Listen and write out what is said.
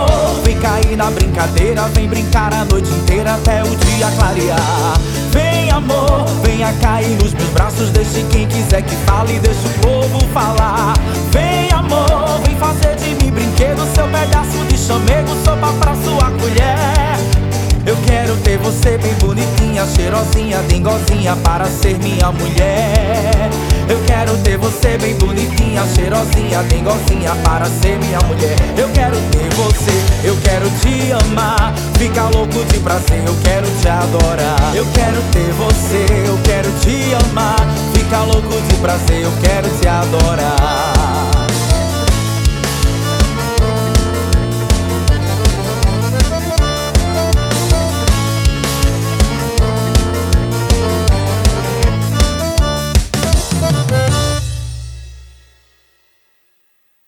amor, vem cair na brincadeira, vem brincar a noite inteira até o dia clarear. Vem amor, venha cair nos meus braços, deixe quem quiser que fale, deixa o povo falar. Vem amor, vem fazer de mim brinquedo, seu pedaço de chamego, sopa pra sua colher. Eu quero ter você bem bonitinha, cheirosinha, dengozinha para ser minha mulher. Eu quero ter você bem bonitinha, cheirosinha, dengozinha para ser minha mulher. Eu quero ter você, eu quero te amar, ficar louco de prazer, eu quero te adorar. Eu quero ter você, eu quero te amar, ficar louco de prazer, eu quero te adorar.